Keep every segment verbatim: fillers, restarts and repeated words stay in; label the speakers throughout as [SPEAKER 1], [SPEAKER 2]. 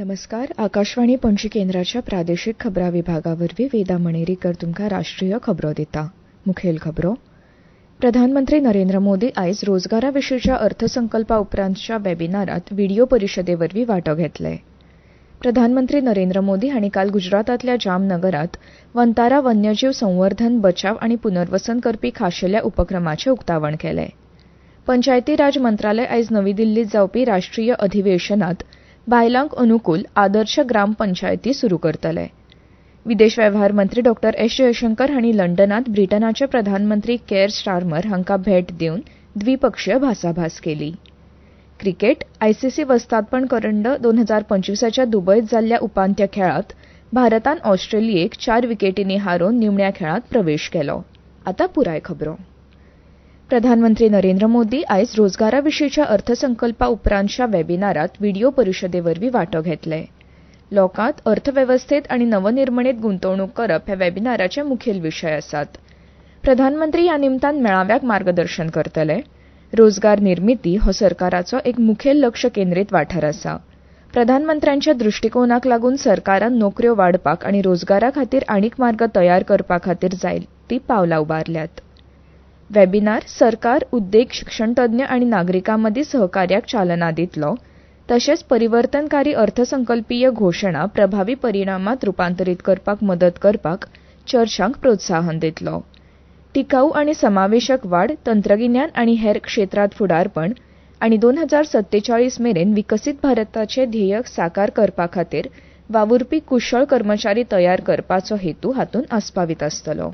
[SPEAKER 1] नमस्कार. आकाशवाणी पणजी केंद्राच्या प्रादेशीक खबरां विभागावरवीं वेदा मणेरीकर तुमकां राष्ट्रीय खबरो दिता. मुखेल खबरो. प्रधानमंत्री नरेंद्र मोदी आयज रोजगारा विशींच्या अर्थसंकल्पा उपरांतच्या वेबिनारांत व्हिडिओ परिशदेवरवीं वांटो घेतले. प्रधानमंत्री नरेंद्र मोदी हांणी काल गुजरातांतल्या जामनगरांत वंतारा वन्यजीव संवर्धन, बचाव आनी पुनर्वसन करपी खाशेल्या उपक्रमाचें उक्तावण केलें. पंचायती राज मंत्रालय आयज नवी दिल्लींत जावपी राष्ट्रीय अधिवेशनांत बायलांक अनुकूल आदर्श ग्राम पंचायती सुरू करतले. विदेश वेव्हार मंत्री डॉ एस जयशंकर हांणी लंडनांत ब्रिटनाचे प्रधानमंत्री केअर स्टार्मर हांकां भेट दिवन द्विपक्षीय भासाभास केली. क्रिकेट आयसीसी वस्तादपण करंड दोन हजार पंचवीसच्या दुबयत जाल्ल्या उपांत्य खेळांत भारतान ऑस्ट्रेलियेक चार विकेटींनी हारोवन निमण्या खेळांत प्रवेश केलो. आतां पुराय खबरो. प्रधानमंत्री नरेंद्र मोदी आयज रोजगारा विशींच्या अर्थसंकल्पा उपरांतच्या वेबिनारांत व्हिडिओ परिशदेवरवीं वांटो घेतले. लोकांत अर्थवेवस्थेत आनी नवनिर्मणेत गुंतवणूक करप हे वेबिनाराचे मुखेल विशय आसात. प्रधानमंत्री ह्या निमतान मेळाव्याक मार्गदर्शन करतले. रोजगार निर्मिती हो सरकाराचो एक मुखेल लक्ष केंद्रीत वाठार आसा. प्रधानमंत्र्यांच्या दृश्टिकोनाक लागून सरकारान नोकऱ्यो वाडपाक आनी रोजगारा खातीर आनीक मार्ग तयार करपा खातीर जायतीं पावलां उबारल्यात. वेबिनार सरकार, उद्देग, शिक्षणतज्ञ आनी नागरिकां मदीं सहकार्याक चालना दितलो, तशेंच परिवर्तनकारी अर्थसंकल्पीय घोशणा प्रभावी परिणामांत रुपांतरीत करपाक मदत करपाक चर्चांक प्रोत्साहन दितलो. टिकाऊ आनी समावेशक वाड, तंत्रगिन्यान आनी हेर क्षेत्रांत फुडारपण आनी दोन हजार सत्तेचाळीस मेरेन विकसीत भारताचें ध्येय साकार करपा खातीर वावुरपी कुशळ कर्मचारी तयार करपाचो हेतू हातूंत आस्पावीत आसतलो.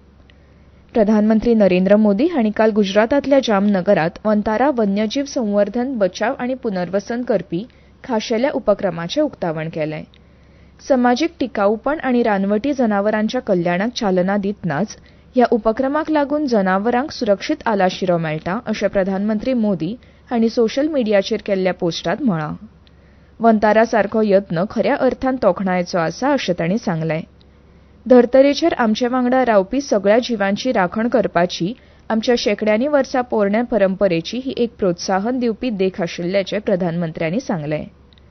[SPEAKER 1] प्रधानमंत्री नरेंद्र मोदी हांणी काल गुजरातांतल्या जामनगरांत वंतारा वन्यजीव संवर्धन, बचाव आनी पुनर्वसन करपी खाशेल्या उपक्रमाचें उक्तावण केलें. समाजीक टिकाऊपण आनी रानवटी जनावरांच्या कल्याणाक चालना दितनाच ह्या उपक्रमाक लागून जनावरांक सुरक्षीत आलाशिरो मेळटा अशें प्रधानमंत्री मोदी हांणी सोशल मिडियाचेर केल्ल्या पोस्टांत म्हळां. वंतारा सारको यत्न खऱ्या अर्थान तोखणायचो आसा अशें तांणी सांगलें. धर्तरेचेर आमचे वांगडा रावपी सगळ्या जिवांची राखण करपाची आमच्या शेकड्यांनी वर्सां पोरण्या परंपरेची ही एक प्रोत्साहन दिवपी देख आशिल्ल्याचें प्रधानमंत्र्यांनी सांगलें.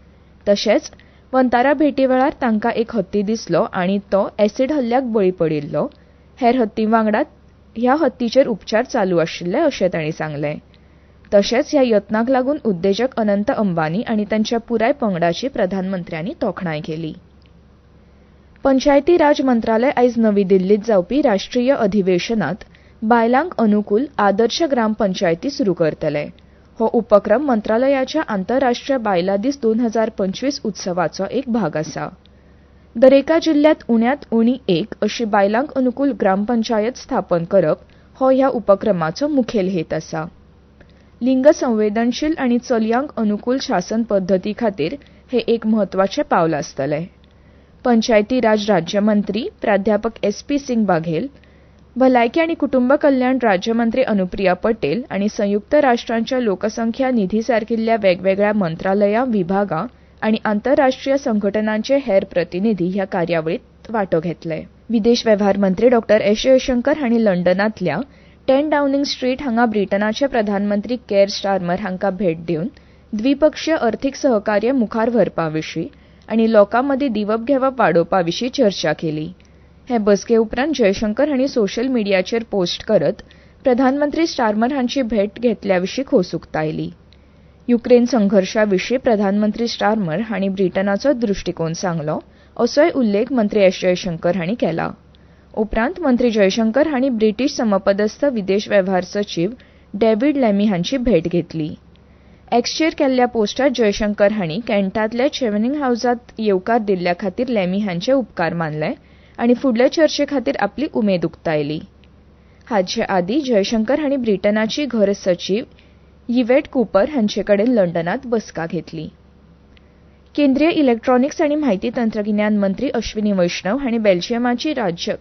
[SPEAKER 1] तशेंच वंतारा भेटी वेळार तांकां एक हत्ती दिसलो आनी तो एसीड हल्ल्याक बळी पडिल्लो. हेर हत्तीं वांगडा ह्या हत्तीचेर उपचार चालू आशिल्ले अशें तांणी सांगलें. तशेंच ह्या यत्नाक लागून उद्देजक अनंत अंबानी आनी तांच्या पुराय पंगडाची प्रधानमंत्र्यांनी तोखणाय केली. पंचायती राज मंत्रालय आयज नवी दिल्लींत जावपी राष्ट्रीय अधिवेशनांत बायलांक अनुकूल आदर्श ग्राम पंचायती सुरू करतले. हो उपक्रम मंत्रालयाच्या आंतरराष्ट्रीय बायलां दीस दोन हजार पंचवीस उत्सवाचो एक भाग आसा. दरेका जिल्ल्यांत उण्यांत उणी एक अशी बायलांक अनुकूल ग्रामपंचायत स्थापन करप हो ह्या उपक्रमाचो मुखेल हेत आसा. लिंग संवेदनशील आनी चलयांक अनुकूल शासन पद्दती खातीर हें एक म्हत्वाचें पावल आसतलें. पंचायती राज राज्यमंत्री प्राध्यापक एस पी सिंग बाघेल, भलायकी आनी कुटुंब कल्याण राज्यमंत्री अनुप्रिया पटेल आनी संयुक्त राष्ट्रांच्या लोकसंख्या निधी सारकिल्ल्या वेगवेगळ्या मंत्रालयां, विभागां आनी आंतरराष्ट्रीय संघटनांचे हेर प्रतिनिधी ह्या कार्यावळींत वांटो घेतले. विदेश वेव्हार मंत्री डॉ एस जयशंकर हांणी लंडनांतल्या टेन डावनिंग स्ट्रीट हांगा ब्रिटनाचे प्रधानमंत्री केअर स्टार्मर हांकां भेट दिवन द्विपक्षीय अर्थीक सहकार्य मुखार व्हरपा विशीं आनी लोकां मदीं दिवप घेवप वाडोवपा विशीं चर्चा केली. हे बसके उपरांत जयशंकर हांणी सोशल मिडियाचेर पोस्ट करत प्रधानमंत्री स्टार्मर हांची भेट घेतल्या विशीं खोस उक्तायली. युक्रेन संघर्शा विशीं प्रधानमंत्री स्टार्मर हांणी ब्रिटनाचो दृश्टिकोन सांगलो असोय उल्लेख मंत्री एस जयशंकर हांणी केला. उपरांत मंत्री जयशंकर हांणी ब्रिटीश समपदस्थ विदेश वेव्हार सचीव डेव्हिड लॅमी हांची भेट घेतली. एक्सचेर केल्ल्या पोस्टांत जयशंकर हांणी कॅन्टांतल्या चेवनिंग हावजांत येवकार दिल्ल्या खातीर लॅमी हांचे उपकार मानले आनी फुडले चर्चे खातीर आपली उमेद उक्तायली. हाचे आदीं जयशंकर हांणी ब्रिटनाची घर सचीव यिवेट कूपर हांचे कडेन लंडनांत बसका घेतली. केंद्रीय इलेक्ट्रॉनिक्स आनी म्हायती तंत्रगिन्यान मंत्री अश्विनी वैष्णव हांणी बेल्जियमाची राज्य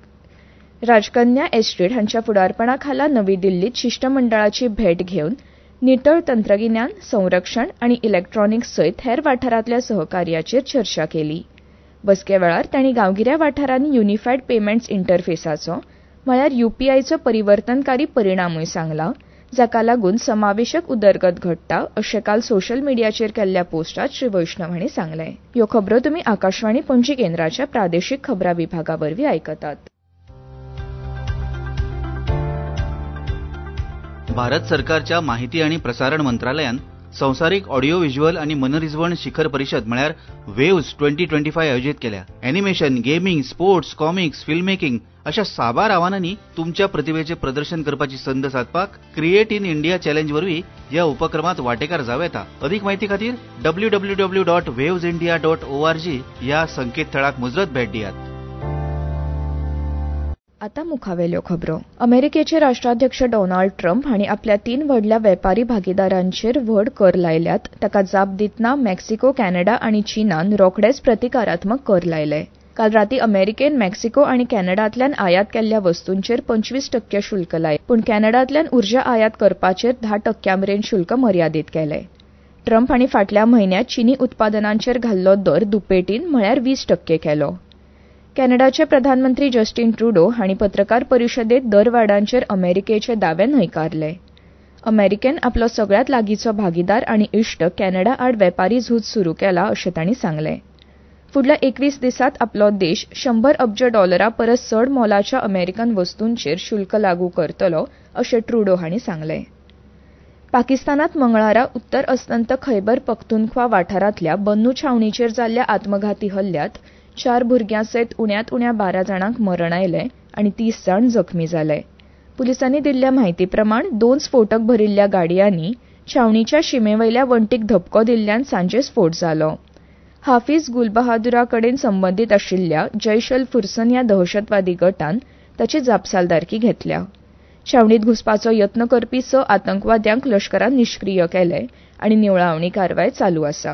[SPEAKER 1] राजकन्या एस्ट्रीड हांच्या फुडारपणा खाला नवी दिल्लींत शिष्टमंडळाची भेट घेवन नितळ तंत्रगिन्यान, संरक्षण आनी इलेक्ट्रॉनिक्स सयत हेर वाठारांतल्या सहकार्याचेर चर्चा केली. बसके वेळार तांणी गांवगिऱ्या वाठारांनी युनिफायड पेमेंट्स इंटरफेसाचो म्हळ्यार यूपीआयचो परिवर्तनकारी परिणामूय सांगला, जाका लागून समावेशक उदरगत घडटा अशें काल सोशल मिडियाचेर केल्ल्या पोस्टात श्री वैष्णव हांणी सांगलें. ह्यो खबरो तुमी आकाशवाणी पणजी केंद्राच्या प्रादेशीक खबरां विभागा वरवीं आयकतात.
[SPEAKER 2] भारत सरकारच्या माहिती आणि प्रसारण मंत्रालयान संवसारीक ऑडिओ व्हिज्युअल आणि मनरिजवण शिखर परिषद म्हळ्यार वेव्हज ट्वेंटी ट्वेंटी फायव्ह आयोजीत केल्या. Animation, gaming, sports, comics, film making अशा साबार आव्हानांनी तुमच्या प्रतिभेचे प्रदर्शन करपाची संद साधपाक क्रिएट इन इंडिया चॅलेंज वरवीं ह्या उपक्रमात वांटेकार जावं येता. अधिक म्हायती खातीर W W W dot waves India dot O R G ह्या संकेतथळाक मुजरत भेट दियात.
[SPEAKER 1] आता मुखावेल्यो खबरो. अमेरिकेचे राष्ट्राध्यक्ष डोनाल्ड ट्रम्प हांणी आपल्या तीन व्हडल्या वेपारी भागीदारांचेर व्हड कर लायल्यात. ताका जाप दितना मेक्सिको, कॅनडा आनी चीनान रोखडेच प्रतिकारात्मक कर लायले. काल राती अमेरिकेन मेक्सिको आनी कॅनडांतल्यान आयात केल्ल्या वस्तूंचेर पंचवीस टक्के शुल्क लायले, पूण कॅनडांतल्यान उर्जा आयात करपाचेर धा टक्क्यांमेरेन शुल्क मर्यादीत केले. ट्रम्प हांणी फाटल्या म्हयन्यांत चीनी उत्पादनांचेर घाल्लो दर दुपेटीन म्हळ्यार वीस टक्के केलो. कॅनडाचे प्रधानमंत्री जस्टीन ट्रुडो हांणी पत्रकार परिशदेंत दरवाडांचेर अमेरिकेचे दावे न्हयकारले. अमेरिकेन आपलो सगळ्यांत लागींचो भागीदार आनी इश्ट कॅनडा आड वेपारी झूज सुरू केला अशें तांणी सांगलें. फुडल्या एकवीस दिसांत आपलो देश शंबर अब्ज डॉलरां परस चड मोलाच्या अमेरिकन वस्तूंचेर शुल्क लागू करतलो अशें ट्रुडो हांणी सांगलें. पाकिस्तानांत मंगळारा उत्तर अस्तंत खैबर पख्तूनख्वा वाठारांतल्या बन्नू छावणीचेर जाल्ल्या आत्मघाती हल्ल्यांत चार भुरग्यां सयत उण्यांत उण्या बारा जाणांक मरण आयलें आनी तीस जाण जखमी जाले. पुलिसांनी दिल्ल्या म्हायती प्रमाण दोन स्फोटक भरिल्ल्या गाडयांनी छावणीच्या शिमेवयल्या वण्टीक धपको दिल्ल्यान सांजे स्फोट जालो. हाफीज गुलबहादुरा कडेन संबंदीत आशिल्ल्या जैश अल फुरसन ह्या दहशतवादी गटान ताची जापसालदारकी घेतल्या. छावणीत घुसपाचो यत्न करपी स आतंकवाद्यांक लश्करान निश्क्रीय केले आनी निवळावणी कारवाय चालू आसा.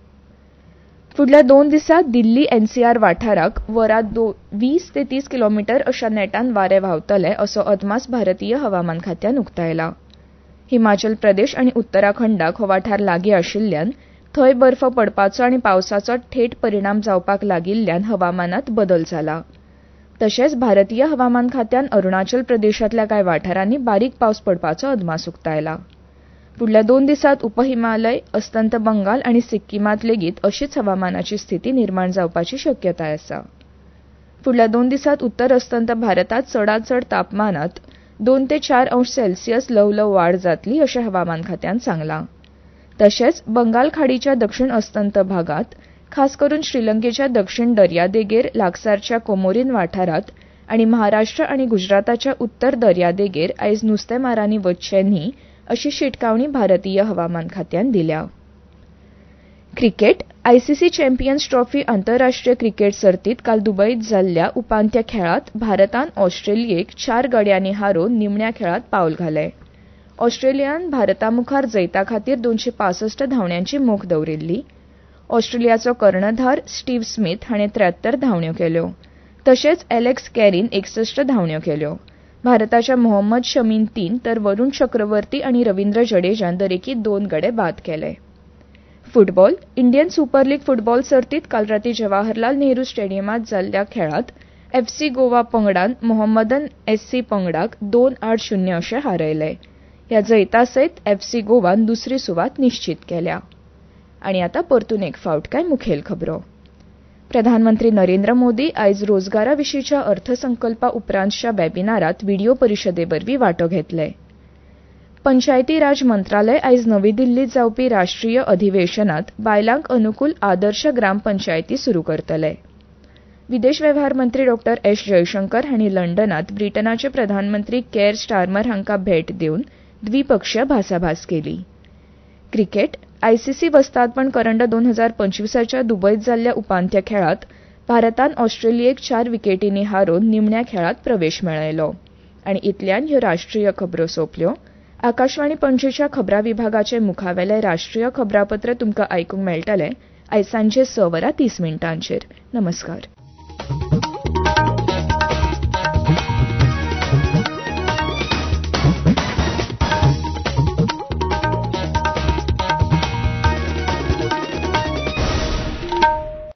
[SPEAKER 1] फुडल्या दोन दिसांत दिल्ली एनसीआर वाठाराक वरात वीस ते तीस किलोमीटर अशा नेटान वारे व्हांवतले असो अदमास भारतीय हवामान खात्यान उक्तायला. हिमाचल प्रदेश आनी उत्तराखंडाक हो वाठार लागीं आशिल्ल्यान थंय बर्फ पडपाचो आनी पावसाचो थेट परिणाम जावपाक लागिल्ल्यान हवामानात बदल जाला. तशेंच भारतीय हवामान खात्यान अरुणाचल प्रदेशांतल्या कांय वाठारांनी बारीक पावस पडपाचो अदमास उक्तायला. फुडल्या दोन दिसांत उपहिमालय, अस्तंत बंगाल आनी सिक्कीमांत लेगीत अशीच हवामानाची स्थिती निर्माण जावपाची शक्यताय आसा. फुडल्या दोन दिसांत उत्तर अस्तंत भारतांत चडांत चड तापमानात दोन ते चार अंश सेल्सियस ल्हवल्हव वाड जातली अशें हवामान खात्यान सांगलां. तशेंच बंगाल खाडीच्या दक्षिण अस्तंत भागांत, खास करून श्रीलंकेच्या दक्षिण दर्यादेगेर लागसारच्या कोमोरीन वाठारांत आनी महाराष्ट्र आनी गुजराताच्या उत्तर दर्यादेगेर आयज नुस्तेमारांनी वचचें न्ही अशी शिटकावणी भारतीय हवामान खात्यान दिल्या. क्रिकेट आयसीसी चॅम्पियन्स ट्रॉफी आंतरराष्ट्रीय क्रिकेट सर्तीत काल दुबयत जाल्ल्या उपांत्य खेळांत भारतान ऑस्ट्रेलियेक चार गड्यांनी हारोवन निमण्या खेळांत पावल घालें. ऑस्ट्रेलियान भारतामुखार जैता खातीर दोनशे पासष्ट धांवड्यांची मोख दवरिल्ली. ऑस्ट्रेलियाचो कर्णधार स्टीव्ह स्मिथ हाणें त्र्याहत्तर धांवड्यो केल्यो. तशेंच एलेक्स कॅरीन एकसष्ट धांवड्यो केल्यो. भारताच्या मोहम्मद शमीन तीन तर वरुण चक्रवर्ती आनी रवींद्र जडेजान दरेकी दोन गडे बाद केले. Football Indian super league football सर्तीत काल राती जवाहरलाल नेहरू स्टेडियमांत जाल्ल्या खेळांत एफसी गोवा पंगडान मोहम्मदन एससी पंगडाक दोन आड शून्य अशें हारयले. ह्या जैता सयत एफसी गोवान दुसरी सुवात निश्चित केल्या. आनी आतां परतून एक फावट काय मुखेल खबरो. प्रधानमंत्री नरेंद्र मोदी आयज रोजगारा विशींच्या अर्थसंकल्पा उपरांतच्या वेबिनारांत व्हिडिओ परिशदेवरवीं वांटो घेतले. पंचायती राज मंत्रालय आयज नवी दिल्लीत जावपी राष्ट्रीय अधिवेशनांत बायलांक अनुकूल आदर्श ग्रामपंचायती सुरू करतले. विदेश वेव्हार मंत्री डॉ एस जयशंकर हांणी लंडनांत ब्रिटनाचे प्रधानमंत्री केअर स्टार्मर हांकां भेट दिवन द्विपक्षीय भासाभास केली. क्रिकेट आयसीसी वस्तादपण करंड दोन हजार पंचवीसाच्या दुबयत जाल्ल्या उपांत्य खेळांत भारतान ऑस्ट्रेलियेक चार विकेटींनी हारोवन निमण्या खेळांत प्रवेश मेळयलो. आनी इतल्यान ह्यो राष्ट्रीय खबरो सोंपल्यो. आकाशवाणी पणजेच्या खबरां विभागाचे मुखावेले राष्ट्रीय खबरापत्र तुमकां आयकूंक मेळटले आयज सांजे स वरां तीस मिनटांचेर. नमस्कार.